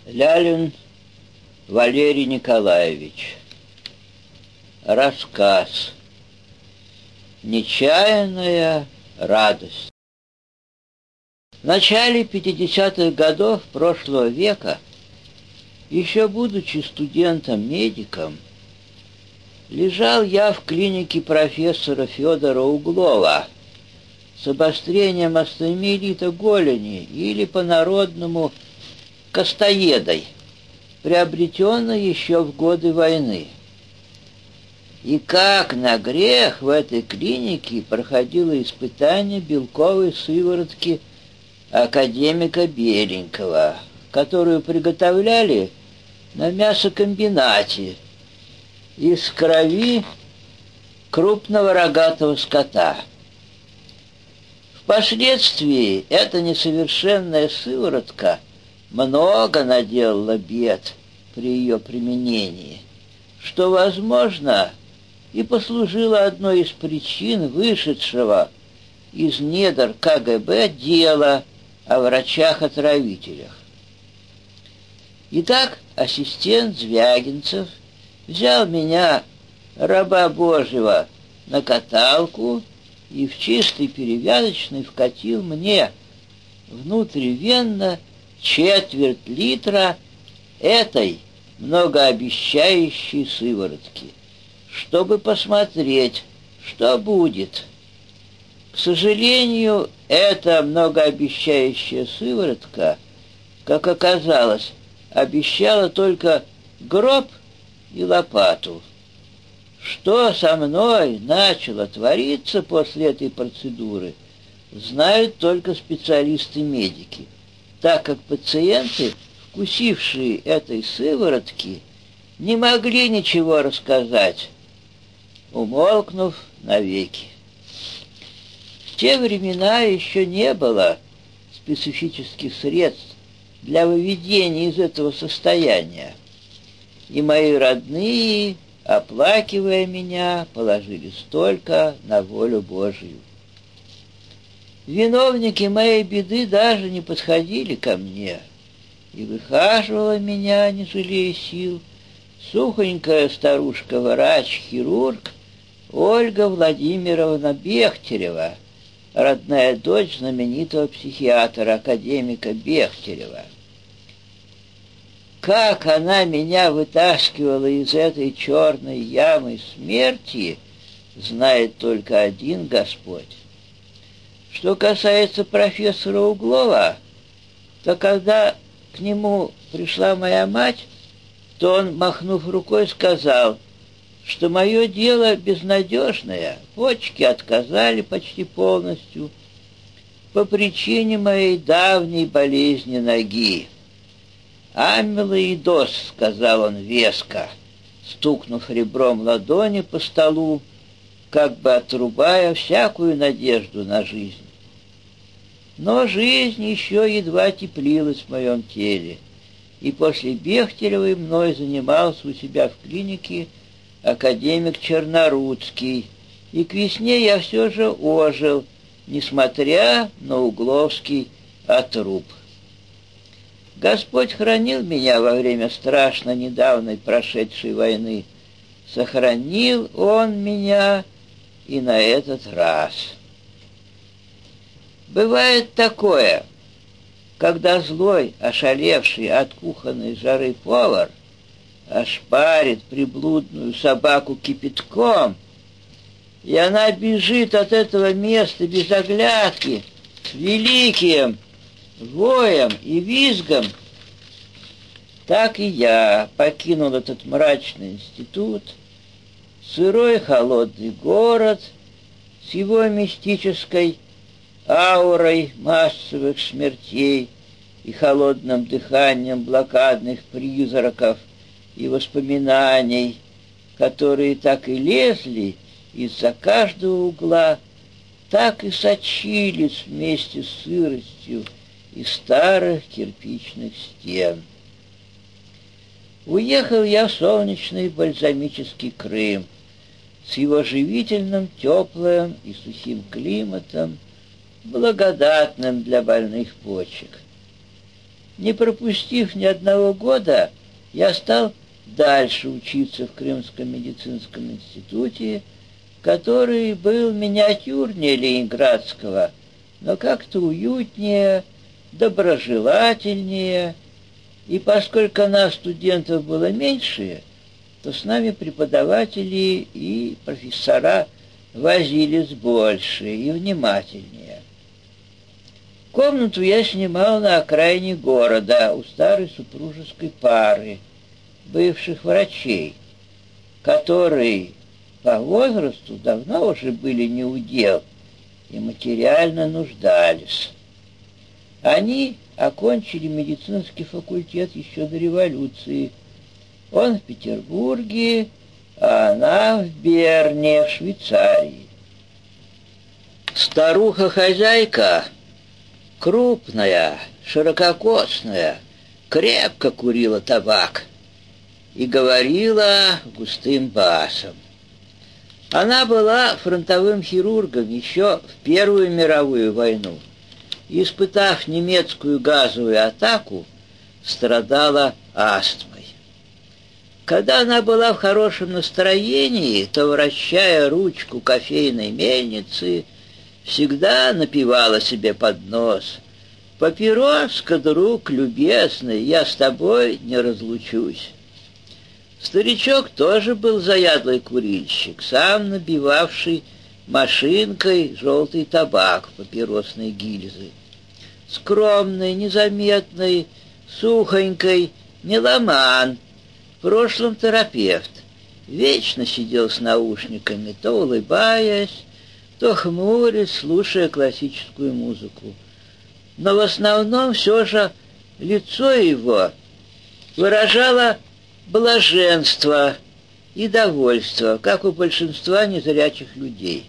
Лялин Валерий Николаевич. Рассказ. Нечаянная радость. В начале 50-х годов прошлого века, еще будучи студентом-медиком, лежал я в клинике профессора Федора Углова с обострением остеомиелита голени, или по-народному костоедой, приобретенной еще в годы войны. И как на грех в этой клинике проходило испытание белковой сыворотки академика Беленького, которую приготовляли на мясокомбинате из крови крупного рогатого скота. Впоследствии эта несовершенная сыворотка много наделала бед при ее применении, что, возможно, и послужило одной из причин вышедшего из недр КГБ дела о врачах-отравителях. Итак, ассистент Звягинцев взял меня, раба Божьего, на каталку и в чистый перевязочный вкатил мне внутривенно четверть литра этой многообещающей сыворотки, чтобы посмотреть, что будет. К сожалению, эта многообещающая сыворотка, как оказалось, обещала только гроб и лопату. Что со мной начало твориться после этой процедуры, знают только специалисты-медики, так как пациенты, вкусившие этой сыворотки, не могли ничего рассказать, умолкнув навеки. В те времена еще не было специфических средств для выведения из этого состояния, и мои родные, оплакивая меня, положились только на волю Божию. Виновники моей беды даже не подходили ко мне, и выхаживала меня, не жалея сил, сухонькая старушка-врач-хирург Ольга Владимировна Бехтерева, родная дочь знаменитого психиатра, академика Бехтерева. Как она меня вытаскивала из этой черной ямы смерти, знает только один Господь. Что касается профессора Углова, то когда к нему пришла моя мать, то он, махнув рукой, сказал, что мое дело безнадежное, почки отказали почти полностью по причине моей давней болезни ноги. «Амилоидоз», — сказал он веско, стукнув ребром ладони по столу, как бы отрубая всякую надежду на жизнь. Но жизнь еще едва теплилась в моем теле, и после Бехтеревой мной занимался у себя в клинике академик Чернорудский, и к весне я все же ожил, несмотря на угловский отруб. Господь хранил меня во время страшно недавней прошедшей войны. Сохранил Он меня и на этот раз. Бывает такое, когда злой, ошалевший от кухонной жары повар ошпарит приблудную собаку кипятком, и она бежит от этого места без оглядки, с великим воем и визгом. Так и я покинул этот мрачный институт, сырой холодный город с его мистической аурой массовых смертей и холодным дыханием блокадных призраков и воспоминаний, которые так и лезли из-за каждого угла, так и сочились вместе с сыростью из старых кирпичных стен. Уехал я в солнечный бальзамический Крым с его живительным, теплым и сухим климатом, благодатным для больных почек. Не пропустив ни одного года, я стал дальше учиться в Крымском медицинском институте, который был миниатюрнее Ленинградского, но как-то уютнее, доброжелательнее, и поскольку нас, студентов, было меньше, то с нами преподаватели и профессора возились больше и внимательнее. Комнату я снимал на окраине города у старой супружеской пары, бывших врачей, которые по возрасту давно уже были неудел и материально нуждались. Они окончили медицинский факультет еще до революции. Он в Петербурге, а она в Берне, в Швейцарии. Старуха-хозяйка, крупная, ширококосная, крепко курила табак и говорила густым басом. Она была фронтовым хирургом еще в Первую мировую войну. Испытав немецкую газовую атаку, страдала астмой. Когда она была в хорошем настроении, то, вращая ручку кофейной мельницы, всегда напевала себе под нос: «Папироска, друг любезный, я с тобой не разлучусь». Старичок тоже был заядлый курильщик, сам набивавший машинкой желтый табак в папиросной гильзы. Скромный, незаметный, сухонький, меломан, в прошлом терапевт, вечно сидел с наушниками, то улыбаясь, то хмурясь, слушая классическую музыку. Но в основном все же лицо его выражало блаженство и довольство, как у большинства незрячих людей.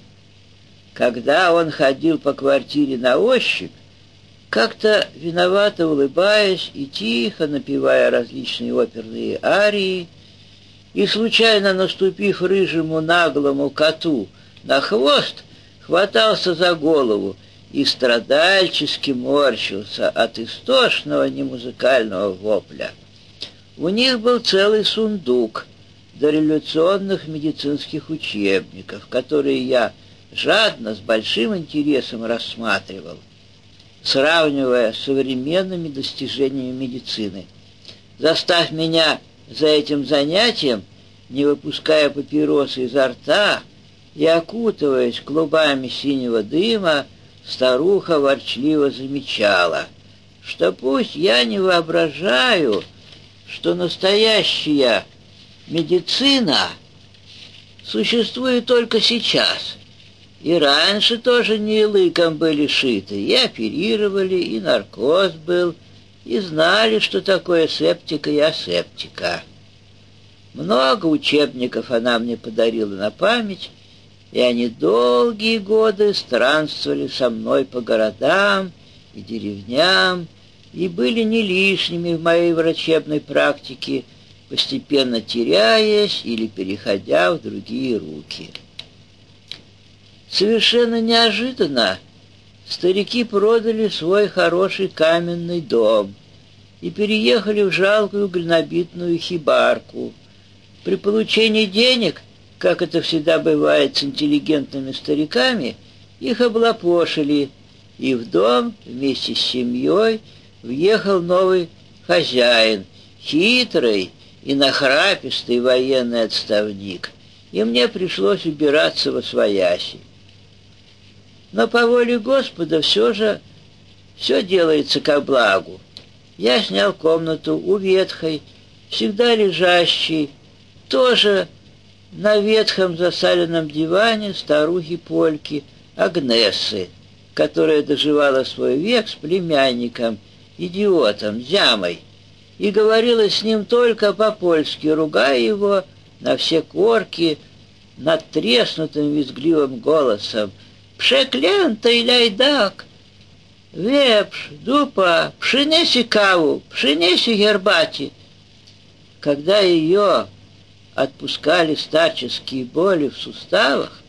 Когда он ходил по квартире на ощупь, как-то виновато улыбаясь и тихо напевая различные оперные арии, и, случайно наступив рыжему наглому коту на хвост, хватался за голову и страдальчески морщился от истошного немузыкального вопля. У них был целый сундук дореволюционных медицинских учебников, которые я жадно, с большим интересом рассматривал, сравнивая с современными достижениями медицины. Заставь меня за этим занятием, не выпуская папиросы изо рта и окутываясь клубами синего дыма, старуха ворчливо замечала, что пусть я не воображаю, что настоящая медицина существует только сейчас. И раньше тоже не лыком были шиты, и оперировали, и наркоз был, и знали, что такое септика и асептика. Много учебников она мне подарила на память, и они долгие годы странствовали со мной по городам и деревням, и были не лишними в моей врачебной практике, постепенно теряясь или переходя в другие руки. Совершенно неожиданно старики продали свой хороший каменный дом и переехали в жалкую глинобитную хибарку. При получении денег, как это всегда бывает с интеллигентными стариками, их облапошили, и в дом вместе с семьей въехал новый хозяин, хитрый и нахрапистый военный отставник, и мне пришлось убираться восвояси. Но по воле Господа все же все делается ко благу. Я снял комнату у ветхой, всегда лежащей, тоже на ветхом засаленном диване старухи-польки Агнессы, которая доживала свой век с племянником, идиотом, Зямой, и говорила с ним только по-польски, ругая его на все корки надтреснутым визгливым голосом: «Przeklęty ляйдак! Вепш, дупа, przynieси каву, przynieси гербати!» Когда ее отпускали старческие боли в суставах,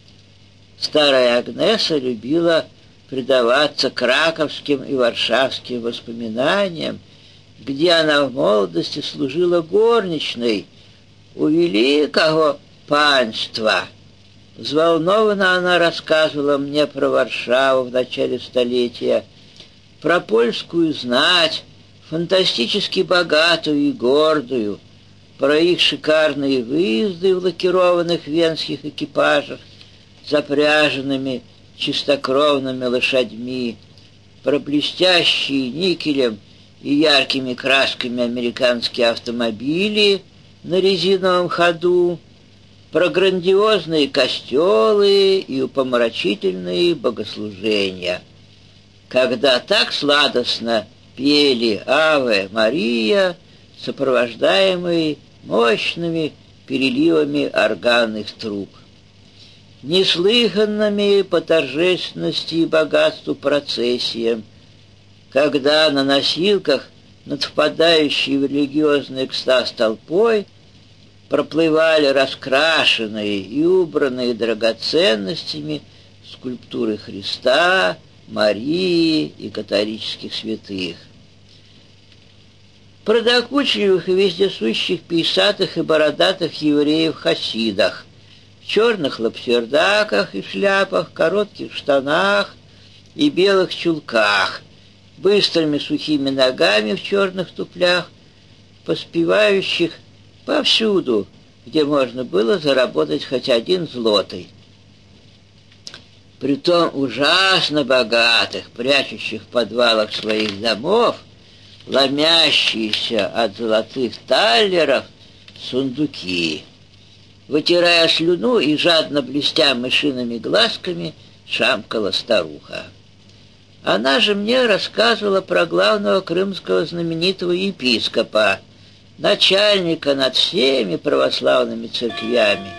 старая Агнеса любила предаваться краковским и варшавским воспоминаниям где она в молодости служила горничной у великого панства. Взволнованно она рассказывала мне про Варшаву в начале столетия, про польскую знать, фантастически богатую и гордую, про их шикарные выезды в лакированных венских экипажах, запряженными чистокровными лошадьми, про блестящие никелем и яркими красками американские автомобили на резиновом ходу, про грандиозные костелы и упомрачительные богослужения. Когда так сладостно пели «Аве Мария», сопровождаемые мощными переливами органных труб, неслыханными по торжественности и богатству процессиям, когда на носилках над впадающей в религиозный экстаз толпой проплывали раскрашенные и убранные драгоценностями скульптуры Христа, Марии и католических святых. Про докучливых и вездесущих пейсатых и бородатых евреев-хасидах, в черных лапсердаках и шляпах, коротких штанах и белых чулках, быстрыми сухими ногами в черных туфлях, поспевающих повсюду, где можно было заработать хоть один злотый. Притом ужасно богатых, прячущих в подвалах своих домов, ломящиеся от золотых таллеров сундуки. Вытирая слюну и жадно блестя мышиными глазками, шамкала старуха. Она же мне рассказывала про главного крымского знаменитого епископа, начальника над всеми православными церквями,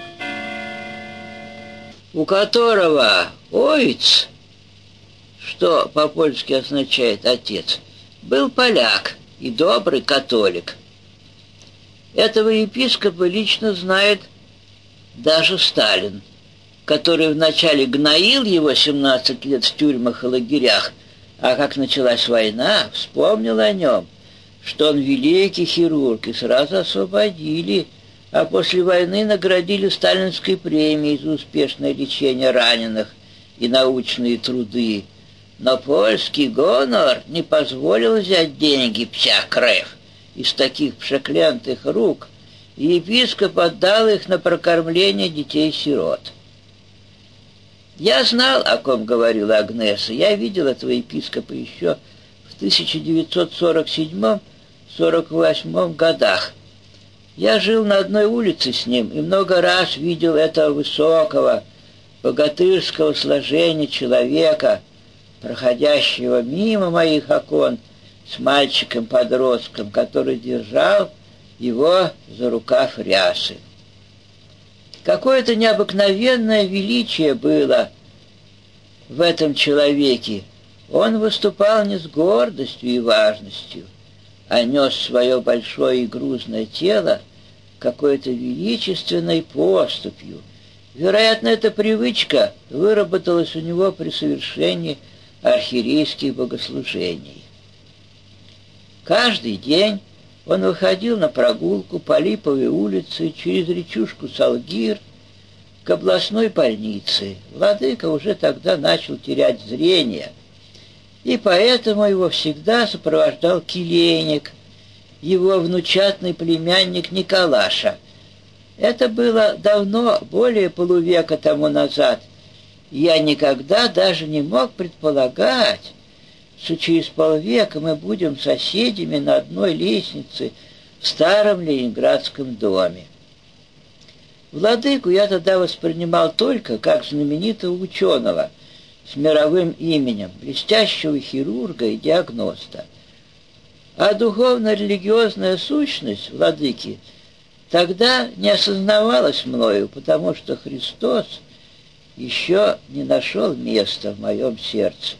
у которого ойц, что по-польски означает «отец», был поляк и добрый католик. Этого епископа лично знает даже Сталин, который вначале гноил его 17 лет в тюрьмах и лагерях, а как началась война, вспомнил о нем, что он великий хирург, и сразу освободили, а после войны наградили сталинской премией за успешное лечение раненых и научные труды. Но польский гонор не позволил взять деньги пся крев из таких пшеклятых рук, и епископ отдал их на прокормление детей-сирот. Я знал, о ком говорила Агнеса. Я видел этого епископа еще в 1947-48 годах. Я жил на одной улице с ним и много раз видел этого высокого, богатырского сложения человека, проходящего мимо моих окон с мальчиком-подростком, который держал его за рукав рясы. Какое-то необыкновенное величие было в этом человеке. Он выступал не с гордостью и важностью, а нес свое большое и грузное тело какой-то величественной поступью. Вероятно, эта привычка выработалась у него при совершении архиерейских богослужений. Каждый день он выходил на прогулку по Липовой улице через речушку Салгир к областной больнице. Владыка уже тогда начал терять зрение, и поэтому его всегда сопровождал келейник, его внучатный племянник Николаша. Это было давно, более полувека тому назад. Я никогда даже не мог предполагать, что через полвека мы будем соседями на одной лестнице в старом ленинградском доме. Владыку я тогда воспринимал только как знаменитого ученого с мировым именем, блестящего хирурга и диагноста. А духовно-религиозная сущность владыки тогда не осознавалась мною, потому что Христос еще не нашел места в моем сердце.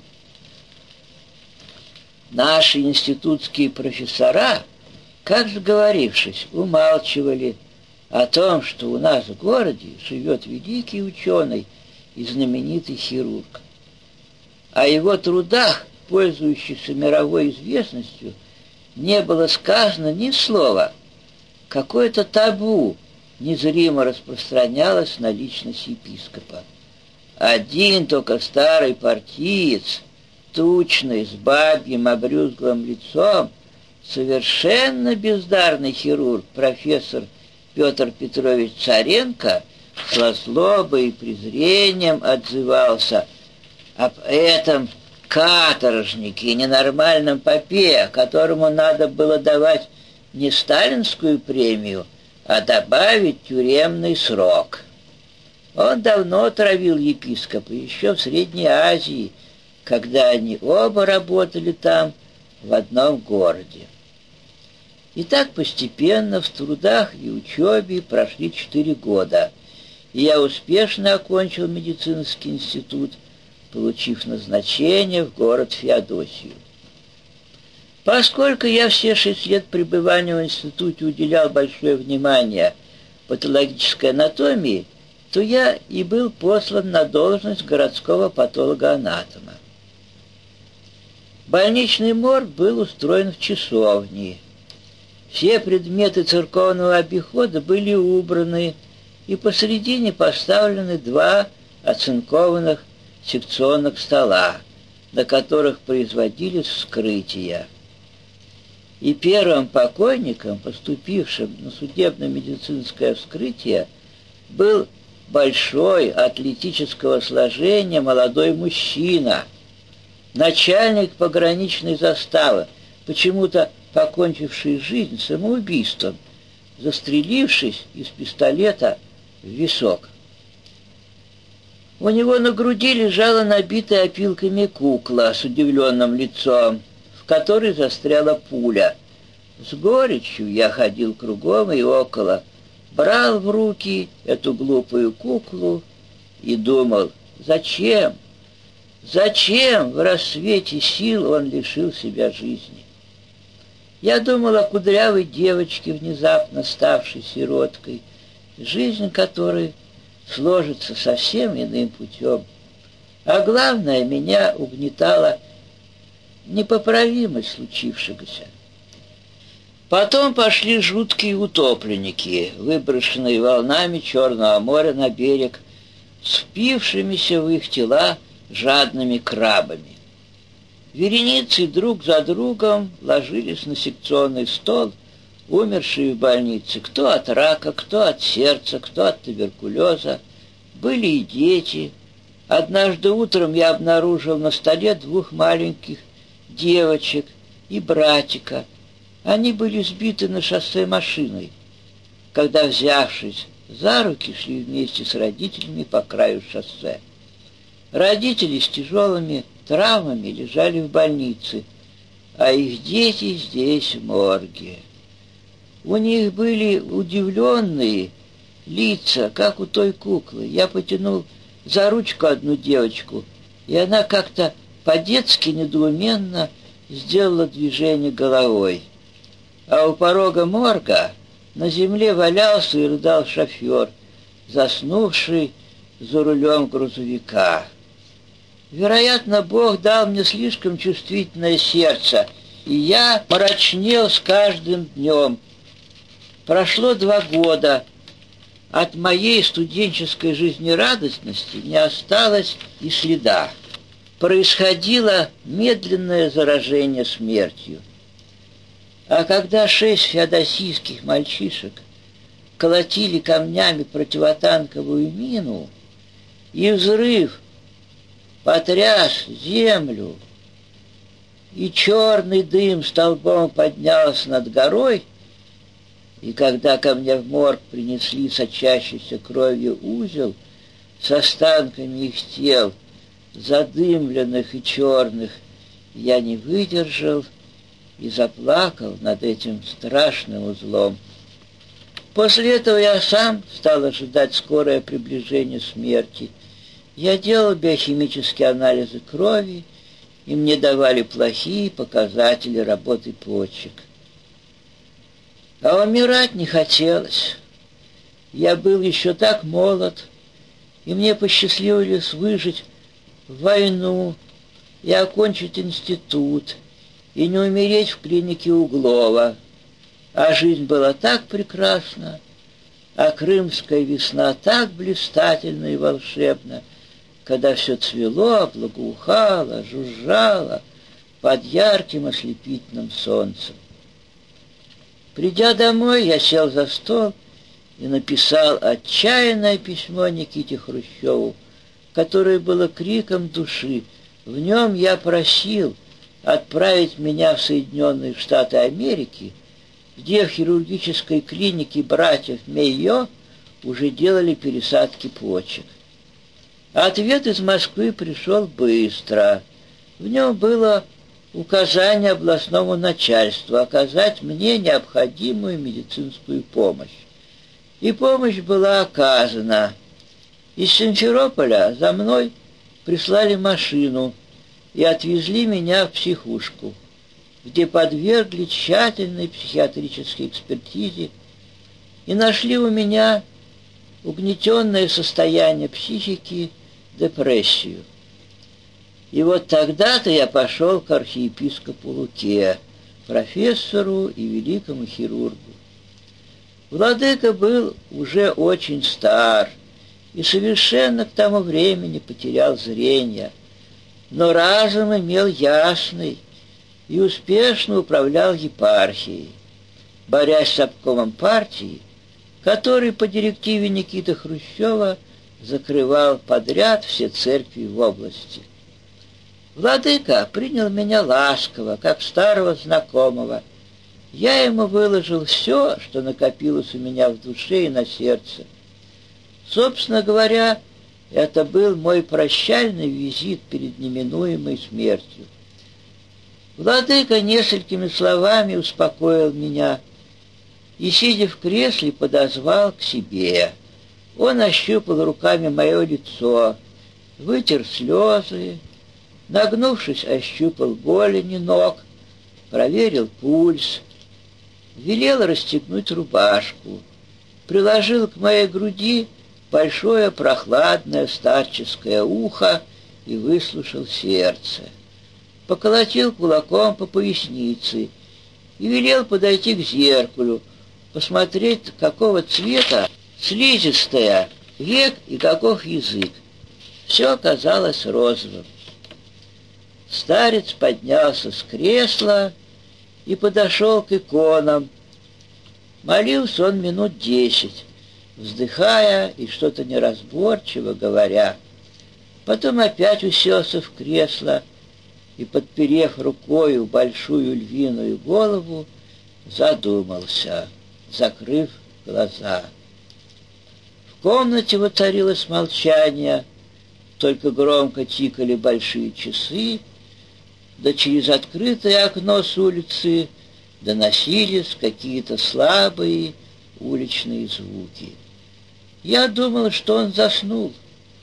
Наши институтские профессора, как сговорившись, умалчивали о том, что у нас в городе живет великий ученый и знаменитый хирург. О его трудах, пользующихся мировой известностью, не было сказано ни слова. Какое-то табу незримо распространялось на личность епископа. Один только старый партиец, тучный, с бабьим обрюзглым лицом, совершенно бездарный хирург, профессор Петр Петрович Царенко, со злобой и презрением отзывался об этом каторжнике и ненормальном попе, которому надо было давать не сталинскую премию, а добавить тюремный срок. Он давно травил епископа, еще в Средней Азии, когда они оба работали там, в одном городе. И так постепенно в трудах и учебе прошли 4 года, и я успешно окончил медицинский институт, получив назначение в город Феодосию. Поскольку я все 6 лет пребывания в институте уделял большое внимание патологической анатомии, то я и был послан на должность городского патолога-анатома. Больничный морг был устроен в часовне. Все предметы церковного обихода были убраны, и посредине поставлены 2 оцинкованных секционных стола, на которых производились вскрытия. И первым покойником, поступившим на судебно-медицинское вскрытие, был большой, атлетического сложения молодой мужчина, начальник пограничной заставы, почему-то покончивший жизнь самоубийством, застрелившись из пистолета в висок. У него на груди лежала набитая опилками кукла с удивленным лицом, в которой застряла пуля. С горечью я ходил кругом и около, брал в руки эту глупую куклу и думал, зачем в рассвете сил он лишил себя жизни. Я думал о кудрявой девочке, внезапно ставшей сироткой, жизнь которой сложится совсем иным путем. А главное, меня угнетала непоправимость случившегося. Потом пошли жуткие утопленники, выброшенные волнами Черного моря на берег, с впившимися в их тела жадными крабами. Вереницей друг за другом ложились на секционный стол умершие в больнице, кто от рака, кто от сердца, кто от туберкулеза. Были и дети. Однажды утром я обнаружил на столе 2 маленьких девочек и братика. Они были сбиты на шоссе машиной, когда, взявшись за руки, шли вместе с родителями по краю шоссе. Родители с тяжелыми травмами лежали в больнице, а их дети здесь, в морге. У них были удивленные лица, как у той куклы. Я потянул за ручку одну девочку, и она как-то по-детски недоуменно сделала движение головой. А у порога морга на земле валялся и рыдал шофер, заснувший за рулем грузовика. Вероятно, Бог дал мне слишком чувствительное сердце, и я мрачнел с каждым днем. Прошло 2 года. От моей студенческой жизнерадостности не осталось и следа. Происходило медленное заражение смертью. А когда 6 феодосийских мальчишек колотили камнями противотанковую мину, и взрыв потряс землю, и черный дым столбом поднялся над горой, и когда ко мне в морг принесли сочащийся кровью узел с останками их тел, задымленных и черных, я не выдержал и заплакал над этим страшным узлом. После этого я сам стал ожидать скорое приближение смерти. Я делал биохимические анализы крови, и мне давали плохие показатели работы почек. А умирать не хотелось. Я был еще так молод, и мне посчастливилось выжить в войну и окончить институт, и не умереть в клинике Углова. А жизнь была так прекрасна, а крымская весна так блистательна и волшебна, когда все цвело, благоухало, жужжало под ярким ослепительным солнцем. Придя домой, я сел за стол и написал отчаянное письмо Никите Хрущеву, которое было криком души. В нем я просил отправить меня в Соединенные Штаты Америки, где в хирургической клинике братьев Мейо уже делали пересадки почек. Ответ из Москвы пришел быстро. В нем было указание областному начальству оказать мне необходимую медицинскую помощь. И помощь была оказана. Из Симферополя за мной прислали машину и отвезли меня в психушку, где подвергли тщательной психиатрической экспертизе и нашли у меня угнетенное состояние психики, депрессию. И вот тогда-то я пошел к архиепископу Луке, профессору и великому хирургу. Владыка был уже очень стар и совершенно к тому времени потерял зрение, но разум имел ясный и успешно управлял епархией, борясь с обкомом партии, который по директиве Никиты Хрущева закрывал подряд все церкви в области. Владыка принял меня ласково, как старого знакомого. Я ему выложил все, что накопилось у меня в душе и на сердце. Собственно говоря, это был мой прощальный визит перед неминуемой смертью. Владыка несколькими словами успокоил меня и, сидя в кресле, подозвал к себе. Он ощупал руками мое лицо, вытер слезы, нагнувшись, ощупал голени ног, проверил пульс, велел расстегнуть рубашку, приложил к моей груди большое прохладное старческое ухо и выслушал сердце. Поколотил кулаком по пояснице и велел подойти к зеркалу, посмотреть, какого цвета слизистая век и каков язык. Все оказалось розовым. Старец поднялся с кресла и подошел к иконам. Молился он минут 10, вздыхая и что-то неразборчиво говоря. Потом опять уселся в кресло и, подперев рукою большую львиную голову, задумался, закрыв глаза. В комнате воцарилось молчание, только громко тикали большие часы, да через открытое окно с улицы доносились какие-то слабые уличные звуки. Я думал, что он заснул.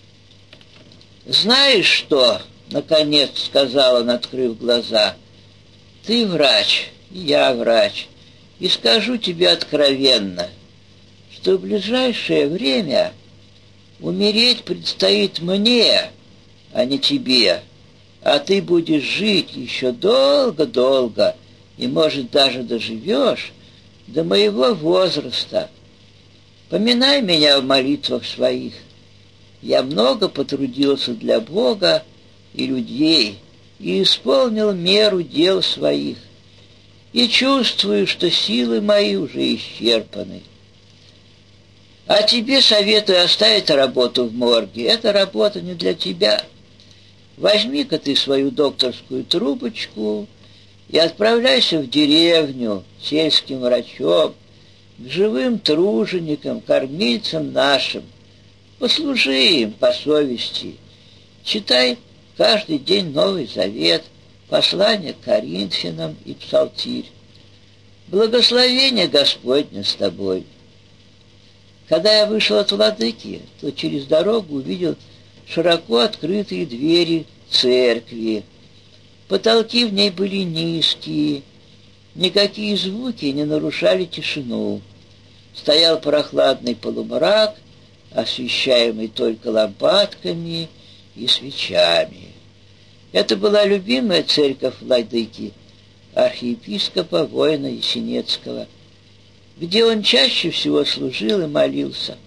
«Знаешь что?» — наконец сказал он, открыв глаза. «Ты врач, и я врач, и скажу тебе откровенно, что в ближайшее время умереть предстоит мне, а не тебе, а ты будешь жить еще долго-долго, и, может, даже доживешь до моего возраста. Поминай меня в молитвах своих. Я много потрудился для Бога и людей, и исполнил меру дел своих, и чувствую, что силы мои уже исчерпаны. А тебе советую оставить работу в морге. Эта работа не для тебя. Возьми-ка ты свою докторскую трубочку и отправляйся в деревню сельским врачом, к живым труженикам, кормильцам нашим. Послужи им по совести. Читай каждый день Новый Завет, послание к Коринфянам и Псалтирь. Благословение Господне с тобой. Когда я вышел от владыки, то через дорогу увидел широко открытые двери церкви. Потолки в ней были низкие, никакие звуки не нарушали тишину. Стоял прохладный полумрак, освещаемый только лампадками и свечами. Это была любимая церковь владыки, архиепископа воина Есенецкого, где он чаще всего служил и молился.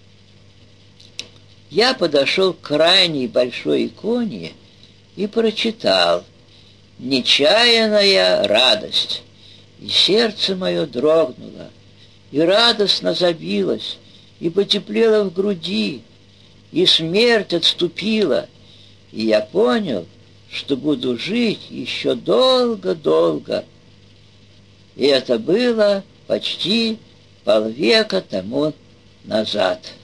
Я подошел к крайней большой иконе и прочитал: «Нечаянная радость». И сердце мое дрогнуло, и радостно забилось, и потеплело в груди, и смерть отступила, и я понял, что буду жить еще долго-долго. И это было почти полвека тому назад.